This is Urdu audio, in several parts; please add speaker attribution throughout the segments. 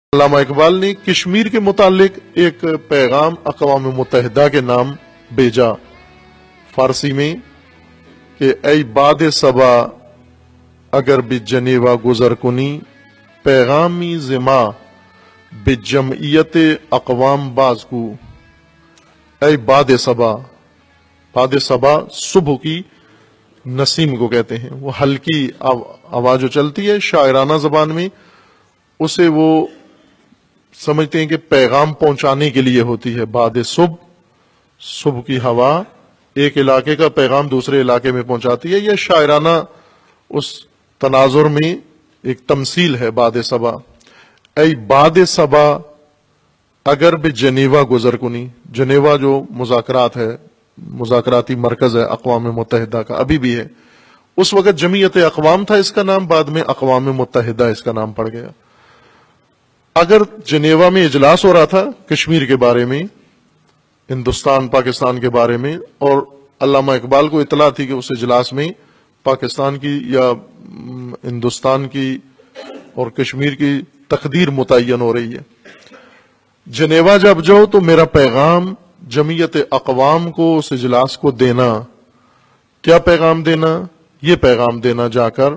Speaker 1: علامہ اقبال نے کشمیر کے متعلق ایک پیغام اقوام متحدہ کے نام بھیجا فارسی میں کہ ای باد صبا اگر بجنیوا گزر کنی پیغامی زما بجمعیت اقوام باز کو. ای باد صبا، باد صبا صبح کی نسیم کو کہتے ہیں. وہ ہلکی آواز جو چلتی ہے شاعرانہ زبان میں، اسے وہ سمجھتے ہیں کہ پیغام پہنچانے کے لیے ہوتی ہے. باد صبح کی ہوا ایک علاقے کا پیغام دوسرے علاقے میں پہنچاتی ہے. یہ شاعرانہ اس تناظر میں ایک تمثیل ہے باد صبا. ای باد صبا اگر بھی جنیوا گزر کنی، جنیوا جو مذاکرات ہے، مذاکراتی مرکز ہے اقوام متحدہ کا، ابھی بھی ہے. اس وقت جمعیت اقوام تھا اس کا نام، بعد میں اقوام متحدہ اس کا نام پڑ گیا. اگر جنیوا میں اجلاس ہو رہا تھا کشمیر کے بارے میں، ہندوستان پاکستان کے بارے میں، اور علامہ اقبال کو اطلاع تھی کہ اس اجلاس میں پاکستان کی یا ہندوستان کی اور کشمیر کی تقدیر متعین ہو رہی ہے، جنیوا جب جاؤ تو میرا پیغام جمعیت اقوام کو اس اجلاس کو دینا. کیا پیغام دینا؟ یہ پیغام دینا جا کر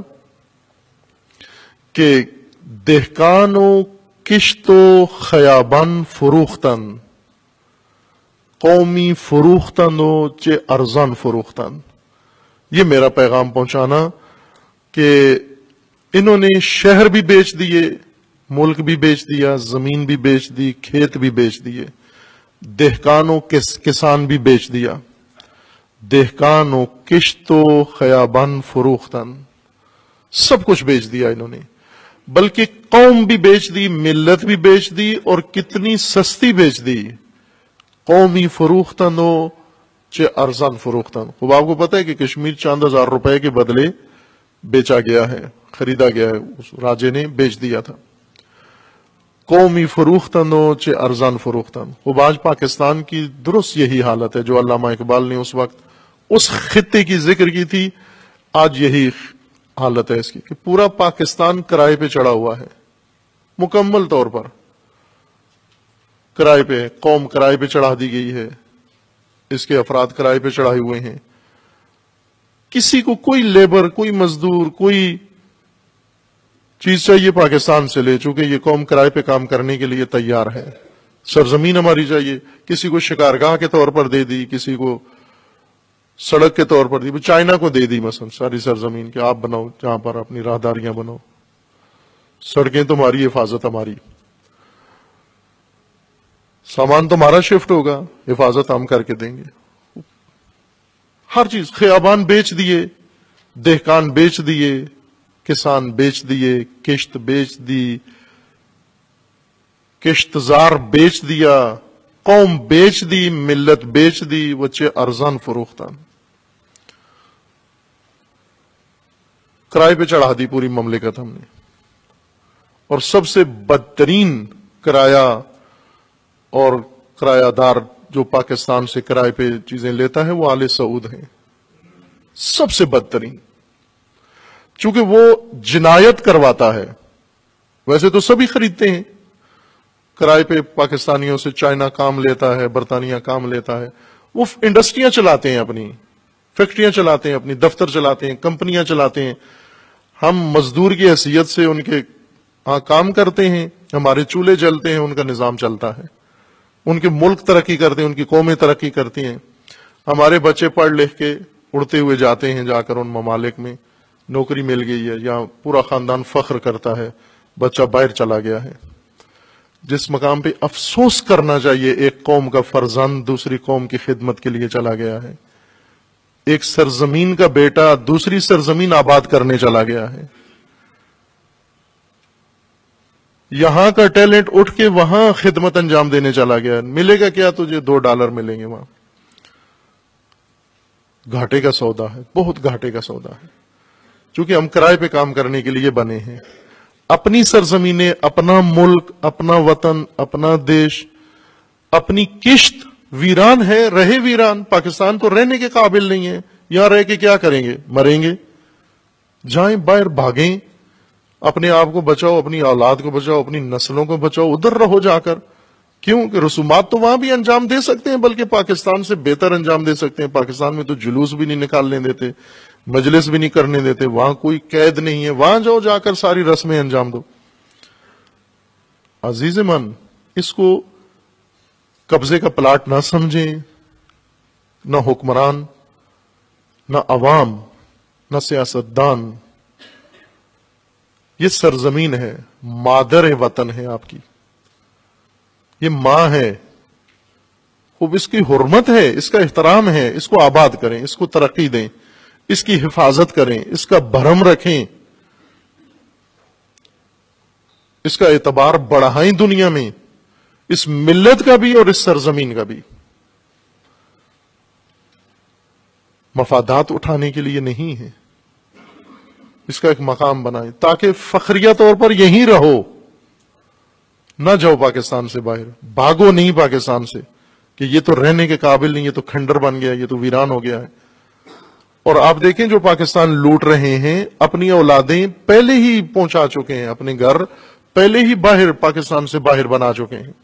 Speaker 1: کہ دہقان و کشت و خیابان فروختن، قومی فروختن و چے ارزان فروختن. یہ میرا پیغام پہنچانا کہ انہوں نے شہر بھی بیچ دیے، ملک بھی بیچ دیا، زمین بھی بیچ دی، کھیت بھی بیچ دیے، دہقان و کسان بھی بیچ دیا. دہقان و کشت و خیابان فروختن، سب کچھ بیچ دیا انہوں نے. بلکہ قوم بھی بیچ دی، ملت بھی بیچ دی، اور کتنی سستی بیچ دی. قومی فروختن و چے ارزان فروختن. خوب آپ کو پتہ ہے کہ کشمیر چند ہزار روپے کے بدلے بیچا گیا ہے، خریدا گیا ہے، اس راجے نے بیچ دیا تھا. قومی فروختن و چے ارزان فروختن. خوب آج پاکستان کی درست یہی حالت ہے جو علامہ اقبال نے اس وقت اس خطے کی ذکر کی تھی. آج یہی حالت ہے اس کی کہ پورا پاکستان کرائے پہ چڑھا ہوا ہے، مکمل طور پر کرائے پہ. قوم کرائے پہ چڑھا دی گئی ہے، اس کے افراد کرائے پہ چڑھائے ہوئے ہیں. کسی کو کوئی لیبر، کوئی مزدور، کوئی چیز چاہیے پاکستان سے لے، چونکہ یہ قوم کرائے پہ کام کرنے کے لیے تیار ہے. سرزمین ہماری چاہیے، کسی کو شکارگاہ کے طور پر دے دی، کسی کو سڑک کے طور پر دی. چائنا کو دے دی مثلا ساری سرزمین کہ آپ بناؤ جہاں پر اپنی راہداریاں بناؤ، سڑکیں تمہاری، حفاظت ہماری، سامان تمہارا شفٹ ہوگا، حفاظت ہم کر کے دیں گے. ہر چیز، خیابان بیچ دیے، دہقان بیچ دیے، کسان بیچ دیے، کشت بیچ دی، کشتزار بیچ دیا، قوم بیچ دی، ملت بیچ دی. وچے ارزان فروختان، کرائے پہ چڑھا دی پوری مملکت ہم نے. اور سب سے بدترین کرایہ اور کرایہ دار جو پاکستان سے کرائے پہ چیزیں لیتا ہے وہ آل سعود ہیں، سب سے بدترین. چونکہ وہ جنایت کرواتا ہے. ویسے تو سبھی خریدتے ہیں کرائے پہ، پاکستانیوں سے چائنا کام لیتا ہے، برطانیہ کام لیتا ہے، وہ انڈسٹریاں چلاتے ہیں، اپنی فیکٹریاں چلاتے ہیں، اپنی دفتر چلاتے ہیں، کمپنیاں چلاتے ہیں. ہم مزدور کی حیثیت سے ان کے ہاں کام کرتے ہیں، ہمارے چولہے جلتے ہیں، ان کا نظام چلتا ہے، ان کے ملک ترقی کرتے ہیں، ان کی قومیں ترقی کرتی ہیں. ہمارے بچے پڑھ لکھ کے اڑتے ہوئے جاتے ہیں، جا کر ان ممالک میں نوکری مل گئی ہے، یا پورا خاندان فخر کرتا ہے بچہ باہر چلا گیا ہے. جس مقام پہ افسوس کرنا چاہیے، ایک قوم کا فرزند دوسری قوم کی خدمت کے لیے چلا گیا ہے، ایک سرزمین کا بیٹا دوسری سرزمین آباد کرنے چلا گیا ہے. یہاں کا ٹیلنٹ اٹھ کے وہاں خدمت انجام دینے چلا گیا. ملے گا کیا تجھے؟ $2 ملیں گے وہاں. گھاٹے کا سودا ہے، بہت گھاٹے کا سودا ہے. چونکہ ہم کرائے پہ کام کرنے کے لیے بنے ہیں. اپنی سرزمینیں، اپنا ملک، اپنا وطن، اپنا دیش، اپنی کشت ویران ہے، رہے ویران. پاکستان تو رہنے کے قابل نہیں ہے. یہاں رہ کے کیا کریں گے؟ مریں گے. جائیں باہر، بھاگیں. اپنے آپ کو بچاؤ، اپنی اولاد کو بچاؤ، اپنی نسلوں کو بچاؤ، ادھر رہو جا کر. کیوں کہ رسومات تو وہاں بھی انجام دے سکتے ہیں، بلکہ پاکستان سے بہتر انجام دے سکتے ہیں. پاکستان میں تو جلوس بھی نہیں نکالنے دیتے، مجلس بھی نہیں کرنے دیتے، وہاں کوئی قید نہیں ہے، وہاں جاؤ، جا کر ساری رسمیں انجام دو. عزیز من، اس کو قبضے کا پلاٹ نہ سمجھیں. نہ حکمران، نہ عوام، نہ سیاستدان. یہ سرزمین ہے، مادر وطن ہے آپ کی، یہ ماں ہے. خوب اس کی حرمت ہے، اس کا احترام ہے. اس کو آباد کریں، اس کو ترقی دیں، اس کی حفاظت کریں، اس کا بھرم رکھیں، اس کا اعتبار بڑھائیں دنیا میں، اس ملت کا بھی اور اس سرزمین کا بھی. مفادات اٹھانے کے لیے نہیں ہے. اس کا ایک مقام بنائیں تاکہ فخریہ طور پر یہیں رہو، نہ جاؤ پاکستان سے باہر. بھاگو نہیں پاکستان سے کہ یہ تو رہنے کے قابل نہیں، یہ تو کھنڈر بن گیا، یہ تو ویران ہو گیا ہے. اور آپ دیکھیں جو پاکستان لوٹ رہے ہیں، اپنی اولادیں پہلے ہی پہنچا چکے ہیں، اپنے گھر پہلے ہی باہر، پاکستان سے باہر بنا چکے ہیں.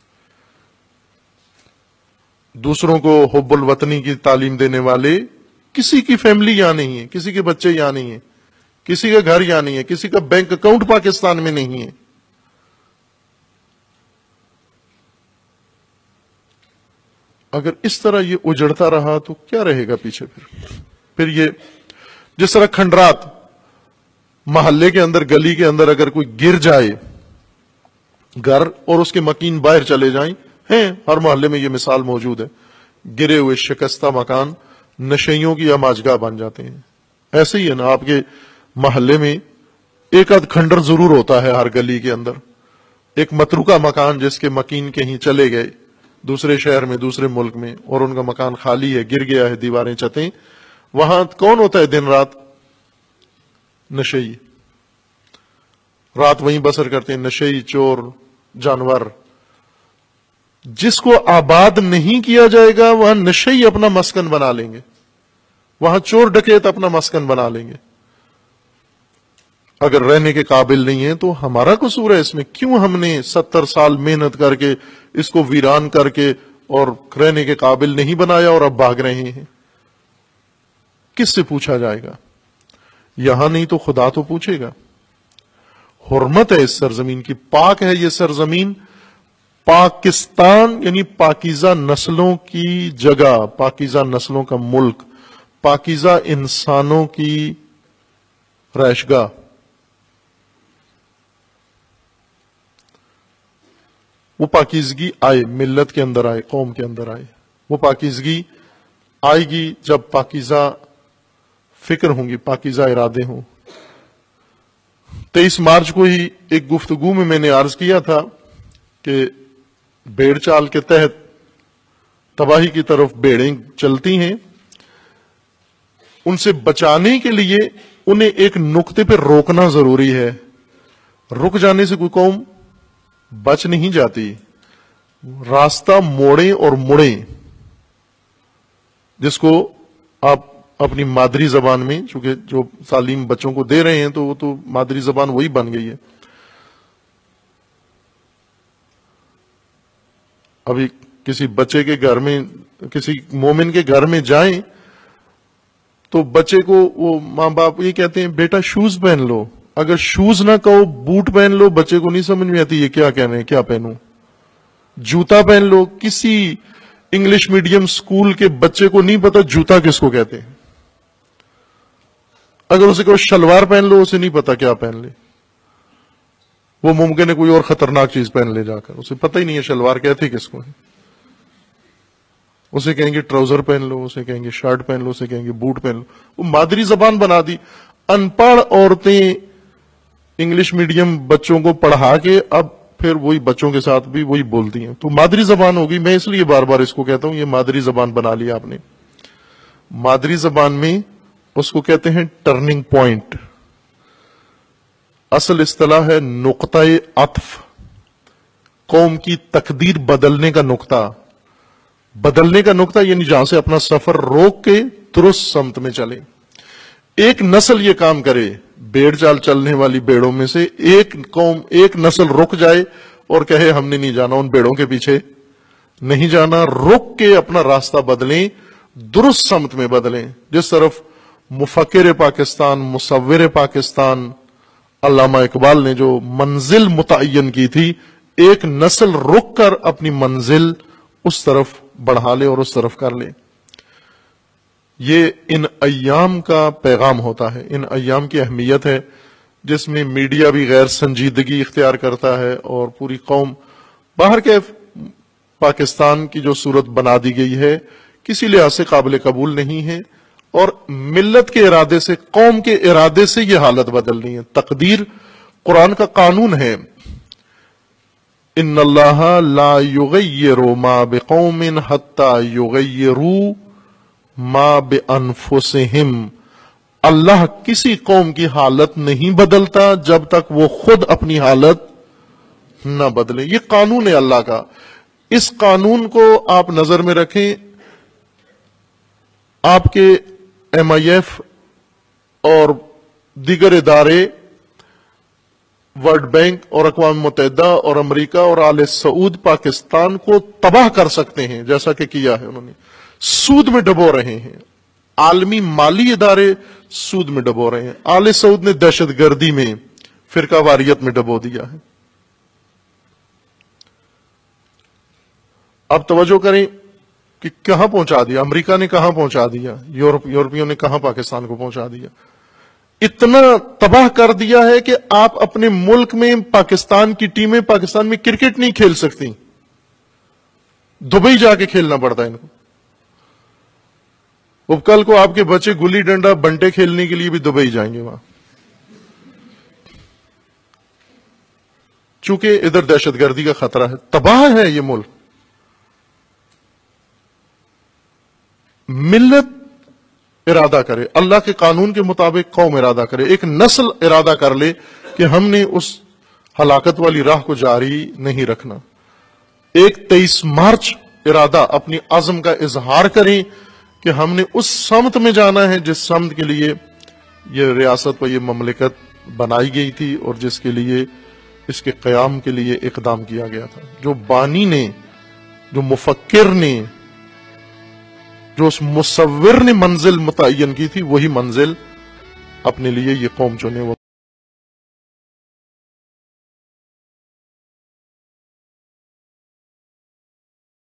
Speaker 1: دوسروں کو حب الوطنی کی تعلیم دینے والے، کسی کی فیملی یہاں نہیں ہے، کسی کے بچے یہاں نہیں ہیں، کسی کا گھر یہاں نہیں ہے، کسی کا بینک اکاؤنٹ پاکستان میں نہیں ہے. اگر اس طرح یہ اجڑتا رہا تو کیا رہے گا پیچھے؟ پھر یہ جس طرح کھنڈرات محلے کے اندر، گلی کے اندر اگر کوئی گر جائے گھر اور اس کے مکین باہر چلے جائیں، ہیں ہر محلے میں یہ مثال موجود ہے، گرے ہوئے شکستہ مکان نشیوں کی اماجگاہ بن جاتے ہیں. ایسے ہی ہے نا، آپ کے محلے میں ایک آدھ کھنڈر ضرور ہوتا ہے ہر گلی کے اندر، ایک متروکہ مکان جس کے مکین کہیں چلے گئے دوسرے شہر میں، دوسرے ملک میں، اور ان کا مکان خالی ہے، گر گیا ہے، دیواریں چھتیں. وہاں کون ہوتا ہے دن رات؟ نشئی. رات وہیں بسر کرتے ہیں، نشئی، چور، جانور. جس کو آباد نہیں کیا جائے گا وہاں نشئی اپنا مسکن بنا لیں گے، وہاں چور ڈکیت اپنا مسکن بنا لیں گے. اگر رہنے کے قابل نہیں ہے تو ہمارا قصور ہے اس میں. کیوں ہم نے 70 سال محنت کر کے اس کو ویران کر کے اور رہنے کے قابل نہیں بنایا اور اب بھاگ رہے ہیں؟ کس سے پوچھا جائے گا؟ یہاں نہیں تو خدا تو پوچھے گا. حرمت ہے اس سرزمین کی، پاک ہے یہ سرزمین. پاکستان یعنی پاکیزہ نسلوں کی جگہ، پاکیزہ نسلوں کا ملک، پاکیزہ انسانوں کی رہائشگاہ. وہ پاکیزگی آئے، ملت کے اندر آئے، قوم کے اندر آئے. وہ پاکیزگی آئے گی جب پاکیزہ فکر ہوں گی، پاکیزہ ارادے ہوں. 23 مارچ کو ہی ایک گفتگو میں نے عرض کیا تھا کہ بھیڑ چال کے تحت تباہی کی طرف بھیڑیں چلتی ہیں، ان سے بچانے کے لیے انہیں ایک نقطے پہ روکنا ضروری ہے. رک جانے سے کوئی قوم بچ نہیں جاتی. راستہ موڑیں اور مڑیں، جس کو آپ اپنی مادری زبان میں، چونکہ جو تعلیم بچوں کو دے رہے ہیں تو وہ تو مادری زبان وہی بن گئی ہے. ابھی کسی بچے کے گھر میں، کسی مومن کے گھر میں جائیں تو بچے کو وہ ماں باپ یہ کہتے ہیں بیٹا شوز پہن لو. اگر شوز نہ کہو، بوٹ پہن لو، بچے کو نہیں سمجھ میں آتی یہ کیا کہہ رہے ہیں، کیا پہنوں. جوتا پہن لو. کسی انگلش میڈیم سکول کے بچے کو نہیں پتا جوتا کس کو کہتے ہیں. اگر اسے کہو شلوار پہن لو، اسے نہیں پتا کیا پہن لے. وہ ممکن ہے کوئی اور خطرناک چیز پہن لے جا کر، اسے پتہ ہی نہیں ہے شلوار کہتے کس کو ہے. اسے کہیں گے ٹراؤزر پہن لو، اسے کہیں گے شرٹ پہن لو، اسے کہیں گے بوٹ پہن لو. وہ مادری زبان بنا دی. ان پڑھ عورتیں انگلش میڈیم بچوں کو پڑھا کے اب پھر وہی بچوں کے ساتھ بھی وہی بولتی ہیں. تو مادری زبان ہوگی. میں اس لیے بار بار اس کو کہتا ہوں یہ مادری زبان بنا لی آپ نے. مادری زبان میں اس کو کہتے ہیں ٹرننگ پوائنٹ. اصل اصطلاح ہے نقطہ عطف. قوم کی تقدیر بدلنے کا نقطہ. بدلنے کا نقطہ یعنی جہاں سے اپنا سفر روک کے درست سمت میں چلے. ایک نسل یہ کام کرے، بیڑ چال چلنے والی بیڑوں میں سے ایک قوم، ایک نسل رک جائے اور کہے ہم نے نہیں جانا ان بیڑوں کے پیچھے، نہیں جانا، رک کے اپنا راستہ بدلیں، درست سمت میں بدلیں، جس طرف مفکر پاکستان، مصور پاکستان علامہ اقبال نے جو منزل متعین کی تھی، ایک نسل رک کر اپنی منزل اس طرف بڑھا لے اور اس طرف کر لے۔ یہ ان ایام کا پیغام ہوتا ہے، ان ایام کی اہمیت ہے، جس میں میڈیا بھی غیر سنجیدگی اختیار کرتا ہے اور پوری قوم، باہر کے پاکستان کی جو صورت بنا دی گئی ہے کسی لحاظ سے قابل قبول نہیں ہے، اور ملت کے ارادے سے، قوم کے ارادے سے یہ حالت بدلنی ہے۔ تقدیر قرآن کا قانون ہے، ان اللہ لا یغیر ما بقوم حتی یغیروا ما بانفسہم، اللہ کسی قوم کی حالت نہیں بدلتا جب تک وہ خود اپنی حالت نہ بدلے۔ یہ قانون ہے اللہ کا، اس قانون کو آپ نظر میں رکھیں۔ آپ کے ایم آئی ایف اور دیگر ادارے ورلڈ بینک اور اقوام متحدہ اور امریکہ اور آل سعود پاکستان کو تباہ کر سکتے ہیں، جیسا کہ کیا ہے انہوں نے، سود میں ڈبو رہے ہیں، عالمی مالی ادارے سود میں ڈبو رہے ہیں، آل سعود نے دہشت گردی میں، فرقہ واریت میں ڈبو دیا ہے۔ اب توجہ کریں کہ کہاں پہنچا دیا، امریکہ نے کہاں پہنچا دیا، یورپیوں نے کہاں پاکستان کو پہنچا دیا، اتنا تباہ کر دیا ہے کہ آپ اپنے ملک میں پاکستان کی ٹیمیں پاکستان میں کرکٹ نہیں کھیل سکتی، دبئی جا کے کھیلنا پڑتا ہے ان کو۔ اب کل کو آپ کے بچے گلی ڈنڈا بنٹے کھیلنے کے لیے بھی دبئی جائیں گے وہاں، چونکہ ادھر دہشت گردی کا خطرہ ہے، تباہ ہے یہ ملک۔ ملت ارادہ کرے، اللہ کے قانون کے مطابق قوم ارادہ کرے، ایک نسل ارادہ کر لے کہ ہم نے اس ہلاکت والی راہ کو جاری نہیں رکھنا۔ ایک 23 مارچ ارادہ، اپنی عزم کا اظہار کریں کہ ہم نے اس سمت میں جانا ہے جس سمت کے لیے یہ ریاست و یہ مملکت بنائی گئی تھی اور جس کے لیے اس کے قیام کے لیے اقدام کیا گیا تھا۔ جو بانی نے، جو مفکر نے، جو اس مصور نے منزل متعین کی تھی، وہی منزل اپنے لیے یہ قوم چنے۔